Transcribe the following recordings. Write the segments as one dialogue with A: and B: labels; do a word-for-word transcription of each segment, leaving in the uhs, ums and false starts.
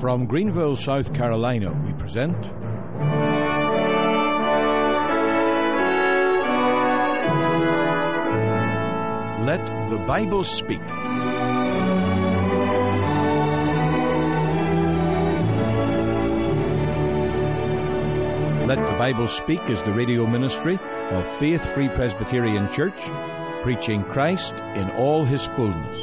A: From Greenville, South Carolina, we present Let the Bible Speak. Let the Bible Speak is the radio ministry of Faith Free Presbyterian Church, preaching Christ in all His fullness.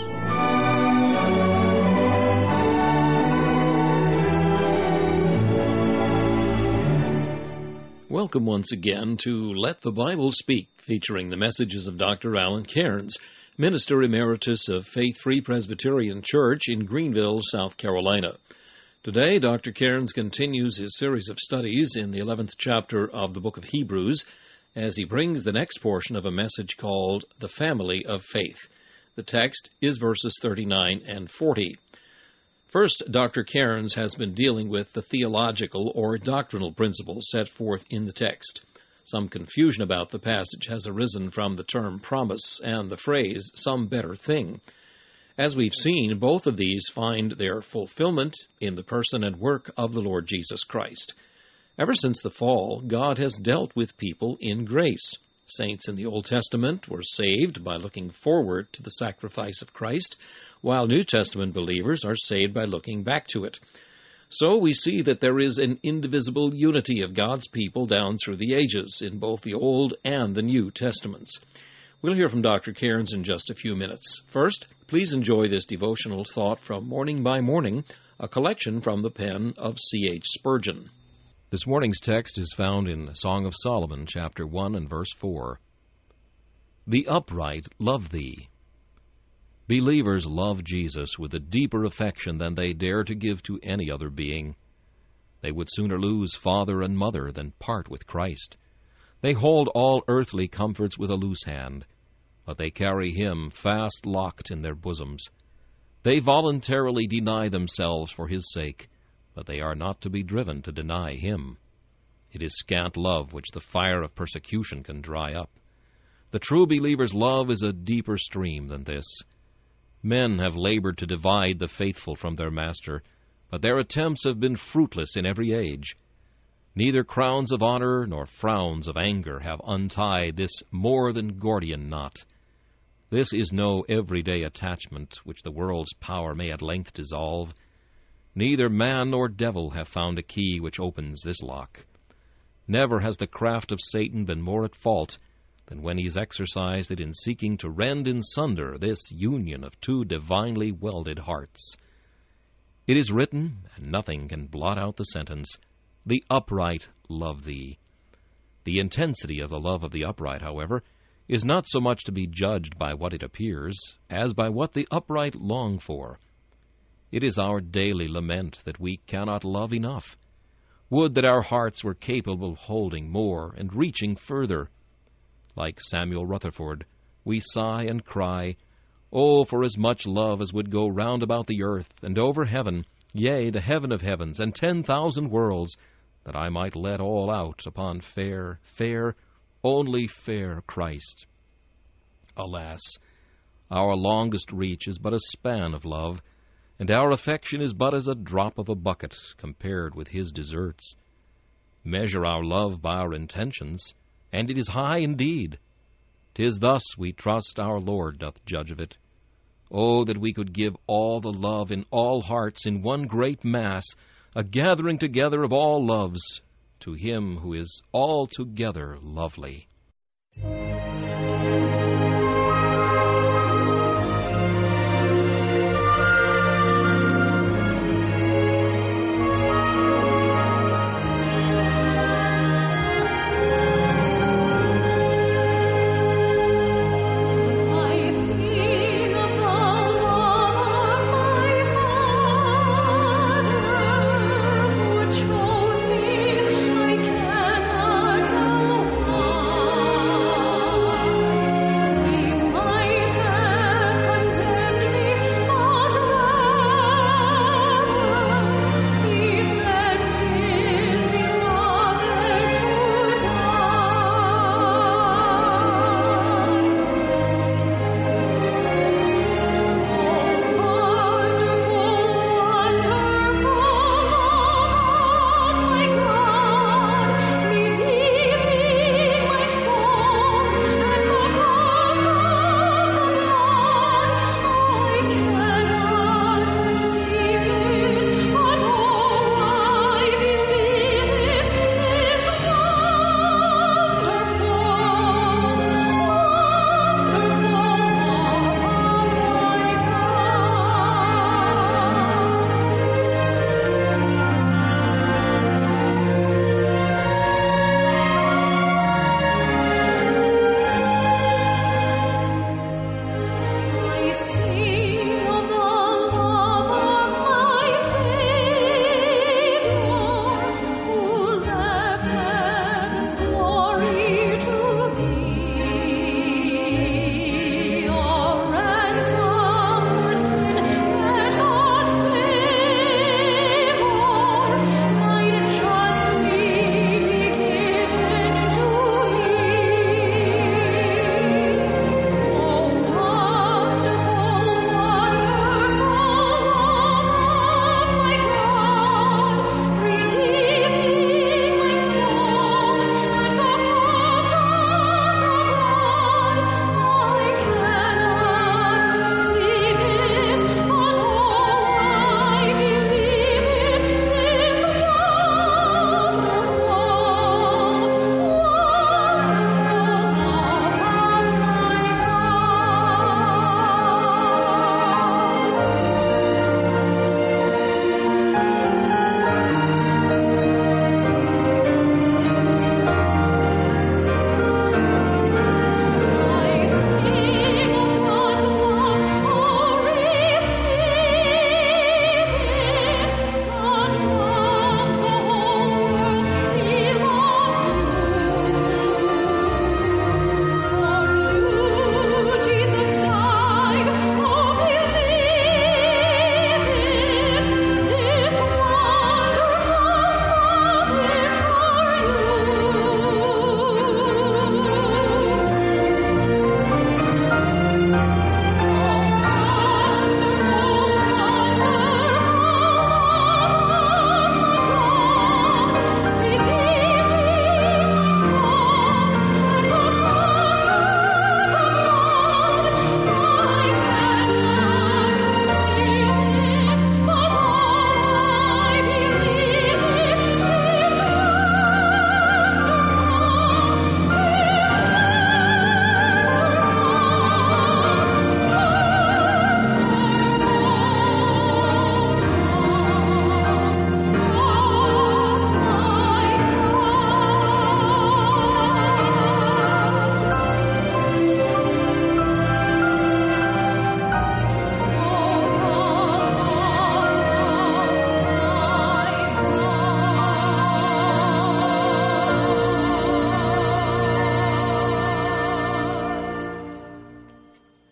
B: Welcome once again to Let the Bible Speak, featuring the messages of Doctor Alan Cairns, Minister Emeritus of Faith Free Presbyterian Church in Greenville, South Carolina. Today, Doctor Cairns continues his series of studies in the eleventh chapter of the book of Hebrews as he brings the next portion of a message called The Family of Faith. The text is verses thirty-nine and forty. First, Doctor Cairns has been dealing with the theological or doctrinal principles set forth in the text. Some confusion about the passage has arisen from the term promise and the phrase, some better thing. As we've seen, both of these find their fulfillment in the person and work of the Lord Jesus Christ. Ever since the fall, God has dealt with people in grace. Saints in the Old Testament were saved by looking forward to the sacrifice of Christ, while New Testament believers are saved by looking back to it. So we see that there is an indivisible unity of God's people down through the ages in both the Old and the New Testaments. We'll hear from Doctor Cairns in just a few minutes. First, please enjoy this devotional thought from Morning by Morning, a collection from the pen of C H Spurgeon.
C: This morning's text is found in Song of Solomon, chapter one and verse four. The upright love thee. Believers love Jesus with a deeper affection than they dare to give to any other being. They would sooner lose father and mother than part with Christ. They hold all earthly comforts with a loose hand, but they carry Him fast locked in their bosoms. They voluntarily deny themselves for His sake, but they are not to be driven to deny Him. It is scant love which the fire of persecution can dry up. The true believer's love is a deeper stream than this. Men have labored to divide the faithful from their master, but their attempts have been fruitless in every age. Neither crowns of honor nor frowns of anger have untied this more than Gordian knot. This is no everyday attachment which the world's power may at length dissolve. Neither man nor devil have found a key which opens this lock. Never has the craft of Satan been more at fault than when he's exercised it in seeking to rend in sunder this union of two divinely welded hearts. It is written, and nothing can blot out the sentence, the upright love thee. The intensity of the love of the upright, however, is not so much to be judged by what it appears, as by what the upright long for. It is our daily lament that we cannot love enough. Would that our hearts were capable of holding more and reaching further. Like Samuel Rutherford, we sigh and cry, Oh, for as much love as would go round about the earth, and over heaven, yea, the heaven of heavens, and ten thousand worlds, that I might let all out upon fair, fair, only fair Christ. Alas, our longest reach is but a span of love, and our affection is but as a drop of a bucket compared with His deserts. Measure our love by our intentions, and it is high indeed. 'Tis thus we trust our Lord doth judge of it. Oh, that we could give all the love in all hearts in one great mass, a gathering together of all loves, to Him who is altogether lovely.
D: Chose me, I cannot alone.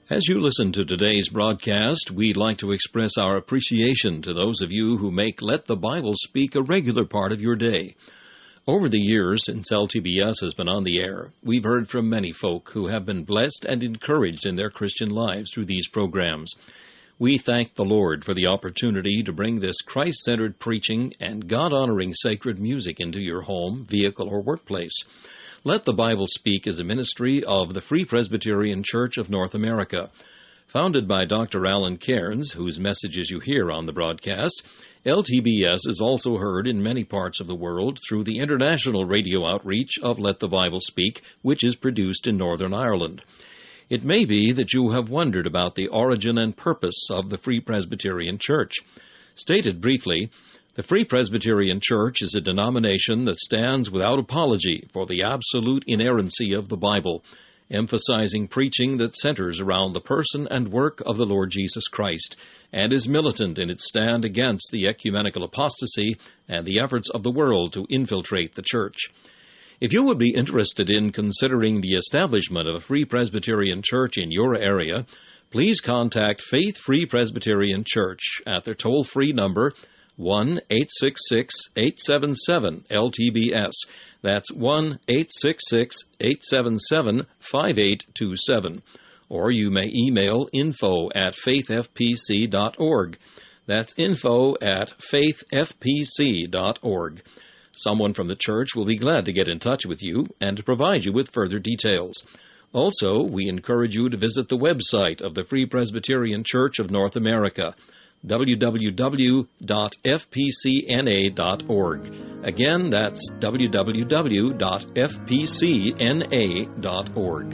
B: As you listen to today's broadcast, we'd like to express our appreciation to those of you who make Let the Bible Speak a regular part of your day. Over the years since L T B S has been on the air, we've heard from many folk who have been blessed and encouraged in their Christian lives through these programs. We thank the Lord for the opportunity to bring this Christ-centered preaching and God-honoring sacred music into your home, vehicle, or workplace. Let the Bible Speak is a ministry of the Free Presbyterian Church of North America. Founded by Doctor Alan Cairns, whose messages you hear on the broadcast, L T B S is also heard in many parts of the world through the international radio outreach of Let the Bible Speak, which is produced in Northern Ireland. It may be that you have wondered about the origin and purpose of the Free Presbyterian Church. Stated briefly, the Free Presbyterian Church is a denomination that stands without apology for the absolute inerrancy of the Bible, emphasizing preaching that centers around the person and work of the Lord Jesus Christ, and is militant in its stand against the ecumenical apostasy and the efforts of the world to infiltrate the Church. If you would be interested in considering the establishment of a Free Presbyterian Church in your area, please contact Faith Free Presbyterian Church at their toll-free number one eight six six, eight seven seven, L T B S. That's one eight six six, eight seven seven, five eight two seven. Or you may email info at faith f p c dot org. That's info at faith f p c dot org. Someone from the church will be glad to get in touch with you and to provide you with further details. Also, we encourage you to visit the website of the Free Presbyterian Church of North America, w w w dot f p c n a dot org. Again, that's w w w dot f p c n a dot org.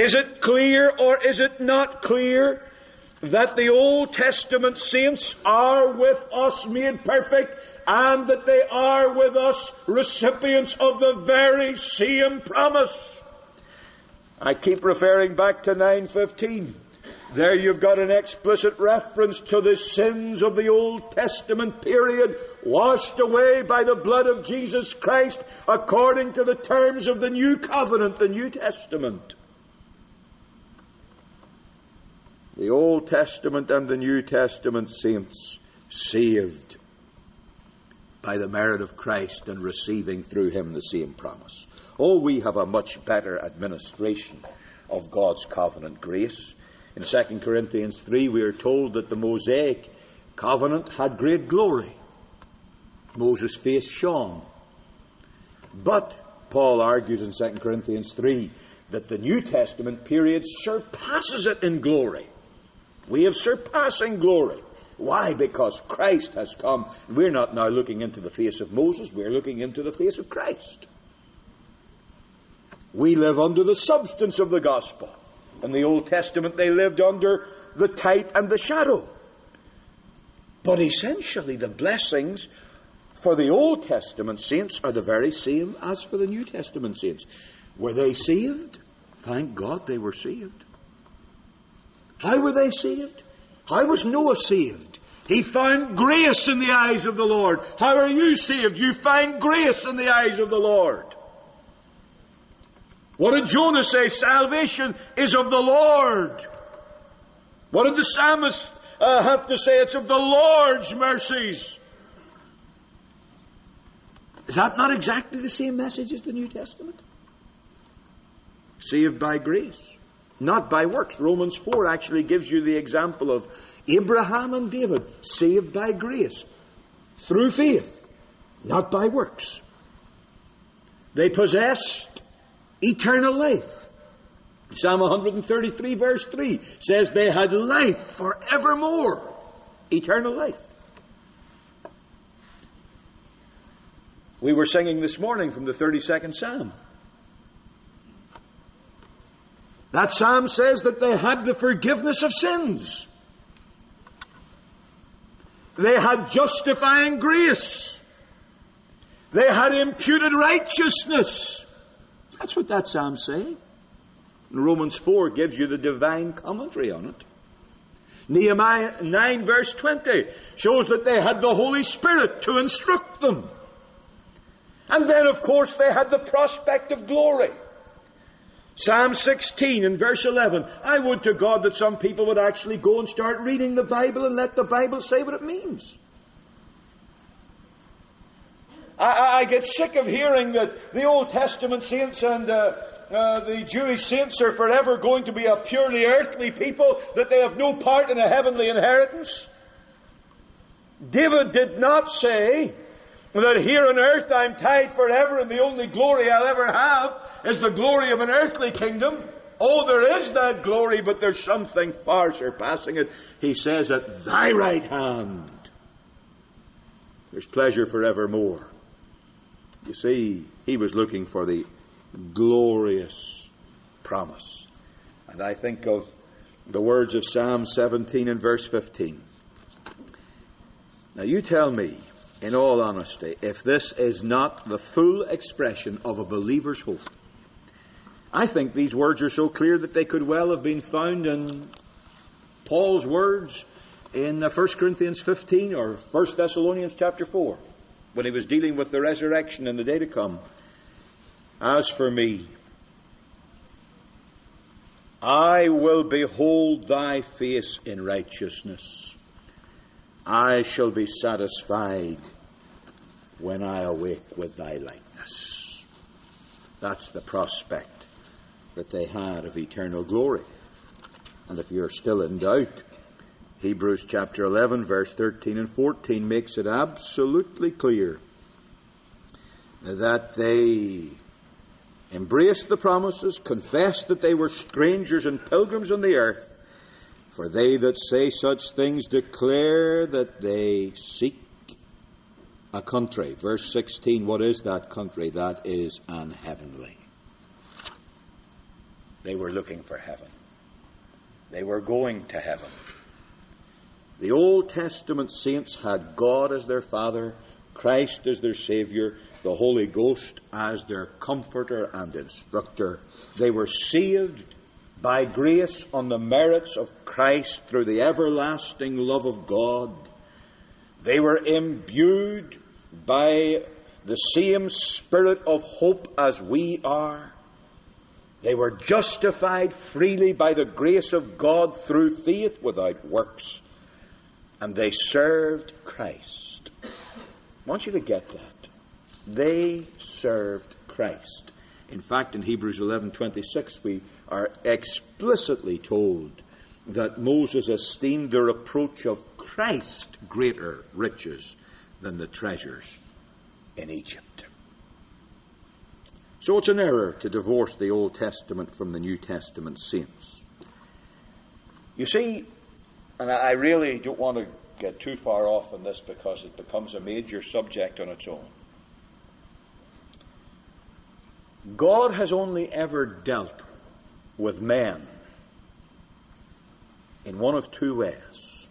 A: Is it clear or is it not clear that the Old Testament saints are with us made perfect, and that they are with us recipients of the very same promise? I keep referring back to nine fifteen. There you've got an explicit reference to the sins of the Old Testament period, washed away by the blood of Jesus Christ, according to the terms of the New Covenant, the New Testament. The Old Testament and the New Testament saints saved by the merit of Christ and receiving through Him the same promise. Oh, we have a much better administration of God's covenant grace. In Second Corinthians three, we are told that the Mosaic covenant had great glory. Moses' face shone. But Paul argues in Second Corinthians three that the New Testament period surpasses it in glory. We have surpassing glory. Why? Because Christ has come. We're not now looking into the face of Moses, we're looking into the face of Christ. We live under the substance of the gospel. In the Old Testament, they lived under the type and the shadow. But essentially, the blessings for the Old Testament saints are the very same as for the New Testament saints. Were they saved? Thank God they were saved. How were they saved? How was Noah saved? He found grace in the eyes of the Lord. How are you saved? You find grace in the eyes of the Lord. What did Jonah say? Salvation is of the Lord. What did the psalmist uh, have to say? It's of the Lord's mercies. Is that not exactly the same message as the New Testament? Saved by grace, not by works. Romans four actually gives you the example of Abraham and David, saved by grace, through faith, not by works. They possessed eternal life. Psalm one thirty-three verse three says they had life forevermore. Eternal life. We were singing this morning from the thirty-second Psalm. That Psalm says that they had the forgiveness of sins. They had justifying grace. They had imputed righteousness. That's what that Psalm's saying. And Romans four gives you the divine commentary on it. Nehemiah nine verse twenty shows that they had the Holy Spirit to instruct them. And then, of course, they had the prospect of glory. Psalm sixteen and verse eleven. I would to God that some people would actually go and start reading the Bible and let the Bible say what it means. I, I get sick of hearing that the Old Testament saints and uh, uh, the Jewish saints are forever going to be a purely earthly people, that they have no part in a heavenly inheritance. David did not say that here on earth I'm tied forever and the only glory I'll ever have is the glory of an earthly kingdom. Oh, there is that glory, but there's something far surpassing it. He says, at thy right hand there's pleasure forevermore. You see, he was looking for the glorious promise. And I think of the words of Psalm seventeen and verse fifteen. Now you tell me, in all honesty, if this is not the full expression of a believer's hope. I think these words are so clear that they could well have been found in Paul's words in First Corinthians fifteen or First Thessalonians chapter four, when he was dealing with the resurrection and the day to come. As for me, I will behold thy face in righteousness. I shall be satisfied when I awake with thy likeness. That's the prospect that they had of eternal glory. And if you're still in doubt, Hebrews chapter eleven verse thirteen and fourteen makes it absolutely clear that they embraced the promises, confessed that they were strangers and pilgrims on the earth. For they that say such things declare that they seek a country. Verse sixteen, what is that country? That is an heavenly. They were looking for heaven. They were going to heaven. The Old Testament saints had God as their Father, Christ as their Savior, the Holy Ghost as their comforter and instructor. They were saved by grace on the merits of Christ through the everlasting love of God. They were imbued by the same spirit of hope as we are. They were justified freely by the grace of God through faith without works. And they served Christ. I want you to get that. They served Christ. In fact, in Hebrews eleven twenty-six, we are explicitly told that Moses esteemed the reproach of Christ greater riches than the treasures in Egypt. So it's an error to divorce the Old Testament from the New Testament saints. You see, and I really don't want to get too far off on this because it becomes a major subject on its own. God has only ever dealt with men in one of two ways.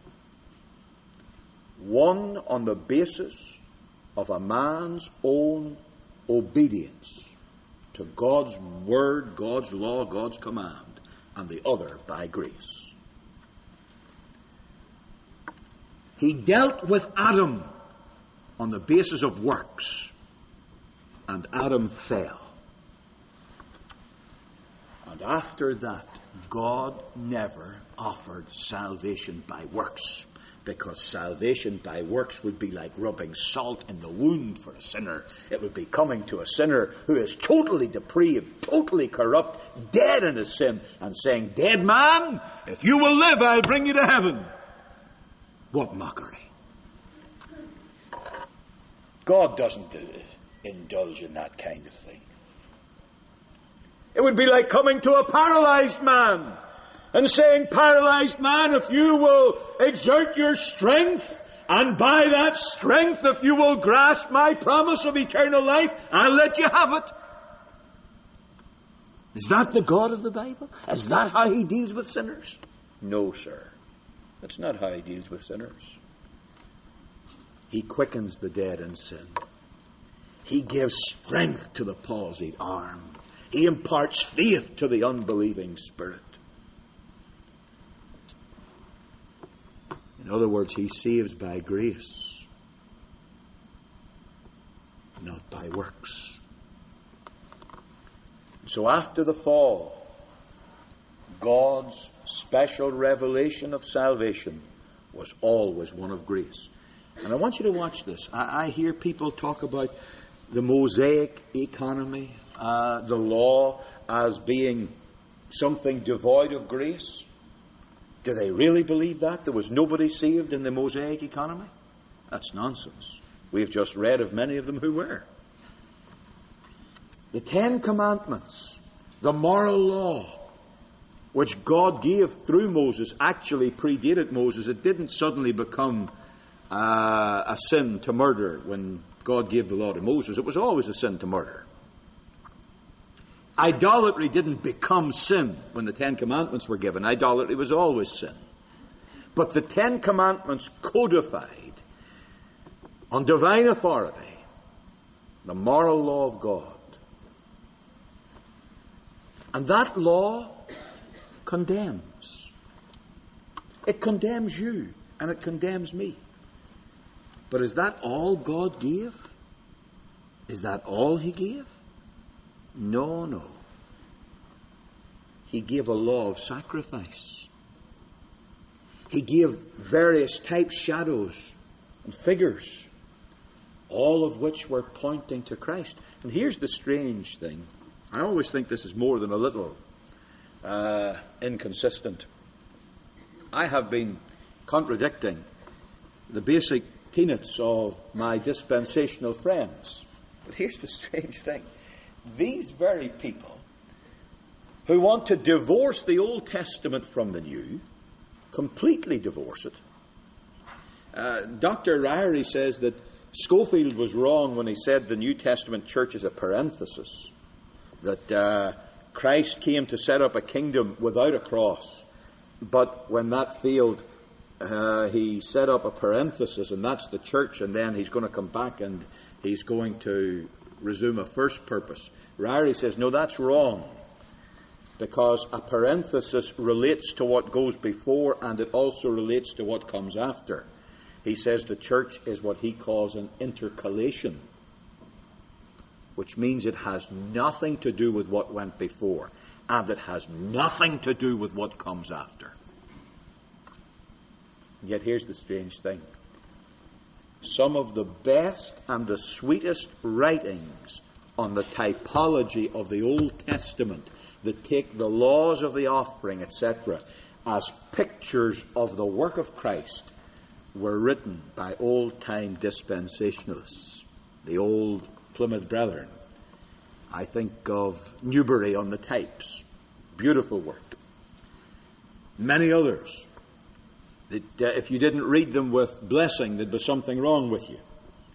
A: One on the basis of a man's own obedience to God's word, God's law, God's command, and the other by grace. He dealt with Adam on the basis of works, and Adam fell. And after that, God never offered salvation by works, because salvation by works would be like rubbing salt in the wound for a sinner. It would be coming to a sinner who is totally depraved, totally corrupt, dead in his sin, and saying, "Dead man, if you will live, I'll bring you to heaven." What mockery. God doesn't indulge in that kind of thing. It would be like coming to a paralyzed man and saying, "Paralyzed man, if you will exert your strength, and by that strength, if you will grasp my promise of eternal life, I'll let you have it." Is that the God of the Bible? Is that how he deals with sinners? No, sir. That's not how he deals with sinners. He quickens the dead in sin. He gives strength to the palsied arm. He imparts faith to the unbelieving spirit. In other words, he saves by grace, not by works. So after the fall, God's special revelation of salvation was always one of grace. And I want you to watch this. I, I hear people talk about the Mosaic economy, uh, the law, as being something devoid of grace. Do they really believe that? There was nobody saved in the Mosaic economy? That's nonsense. We've just read of many of them who were. The Ten Commandments, the moral law, which God gave through Moses, actually predated Moses. It didn't suddenly become uh, a sin to murder when God gave the law to Moses. It was always a sin to murder. Idolatry didn't become sin when the Ten Commandments were given. Idolatry was always sin. But the Ten Commandments codified on divine authority the moral law of God. And that law condemns. It condemns you and it condemns me. But is that all God gave? Is that all he gave? No, no. He gave a law of sacrifice. He gave various types, shadows, and figures, all of which were pointing to Christ. And here's the strange thing. I always think this is more than a little uh, inconsistent. I have been contradicting the basic tenets of my dispensational friends. But here's the strange thing. These very people who want to divorce the Old Testament from the New, completely divorce it. Uh, Doctor Ryrie says that Schofield was wrong when he said the New Testament church is a parenthesis, that uh, Christ came to set up a kingdom without a cross. But when that failed, uh, he set up a parenthesis, and that's the church, and then he's going to come back and he's going to resume a first purpose. Ryrie says, no, that's wrong, because a parenthesis relates to what goes before, and it also relates to what comes after. He says the church is what he calls an intercalation, which means it has nothing to do with what went before, and it has nothing to do with what comes after. Yet here's the strange thing. Some of the best and the sweetest writings on the typology of the Old Testament that take the laws of the offering, et cetera, as pictures of the work of Christ were written by old-time dispensationalists, the old Plymouth Brethren. I think of Newbury on the types. Beautiful work. Many others. That, uh, if you didn't read them with blessing, there'd be something wrong with you.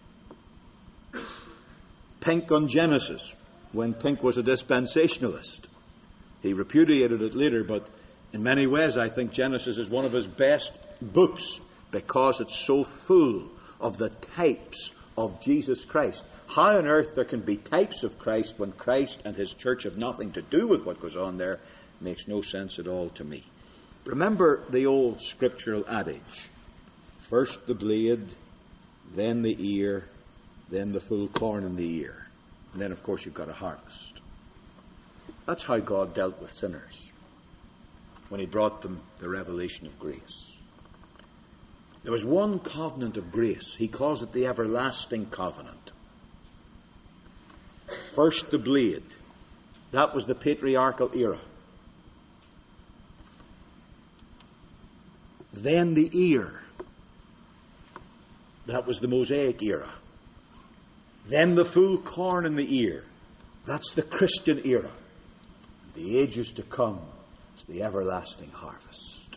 A: Pink on Genesis, when Pink was a dispensationalist. He repudiated it later, but in many ways I think Genesis is one of his best books because it's so full of the types of Jesus Christ. How on earth there can be types of Christ when Christ and his church have nothing to do with what goes on there makes no sense at all to me. Remember the old scriptural adage, first the blade, then the ear, then the full corn in the ear. And then, of course, you've got a harvest. That's how God dealt with sinners when he brought them the revelation of grace. There was one covenant of grace. He calls it the everlasting covenant. First the blade. That was the patriarchal era. Then the ear. That was the Mosaic era. Then the full corn in the ear. That's the Christian era. The ages to come is the everlasting harvest.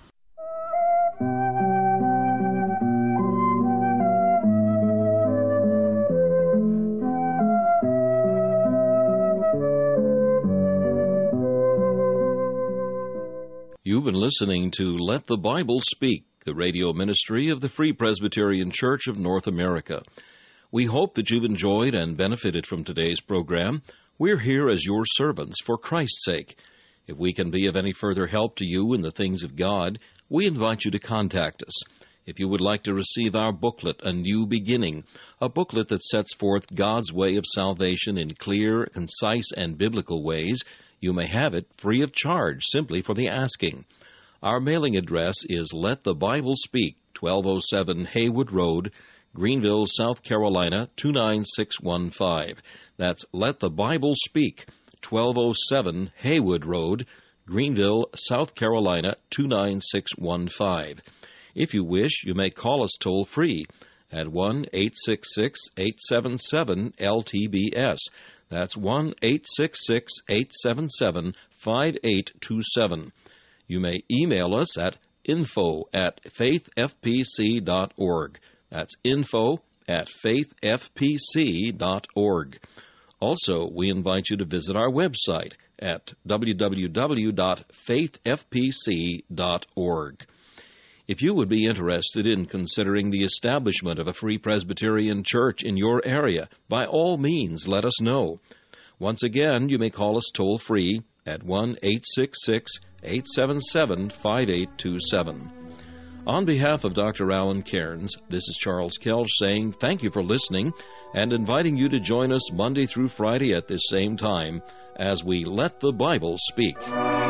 B: You've been listening to Let the Bible Speak, the radio ministry of the Free Presbyterian Church of North America. We hope that you've enjoyed and benefited from today's program. We're here as your servants for Christ's sake. If we can be of any further help to you in the things of God, we invite you to contact us. If you would like to receive our booklet, A New Beginning, a booklet that sets forth God's way of salvation in clear, concise, and biblical ways, you may have it free of charge, simply for the asking. Our mailing address is Let the Bible Speak, twelve oh seven Haywood Road, Greenville, South Carolina, two nine six one five. That's Let the Bible Speak, twelve oh seven Haywood Road, Greenville, South Carolina, two nine six one five. If you wish, you may call us toll-free at one eight six six, eight seven seven, L T B S. That's one eight six six, eight seven seven, five eight two seven. You may email us at info at faith f p c dot org. That's info at faith f p c dot org. Also, we invite you to visit our website at w w w dot faith f p c dot org. If you would be interested in considering the establishment of a Free Presbyterian Church in your area, by all means, let us know. Once again, you may call us toll-free at one eight six six, eight seven seven, five eight two seven. On behalf of Doctor Alan Cairns, this is Charles Kelch saying thank you for listening and inviting you to join us Monday through Friday at this same time as we Let the Bible Speak.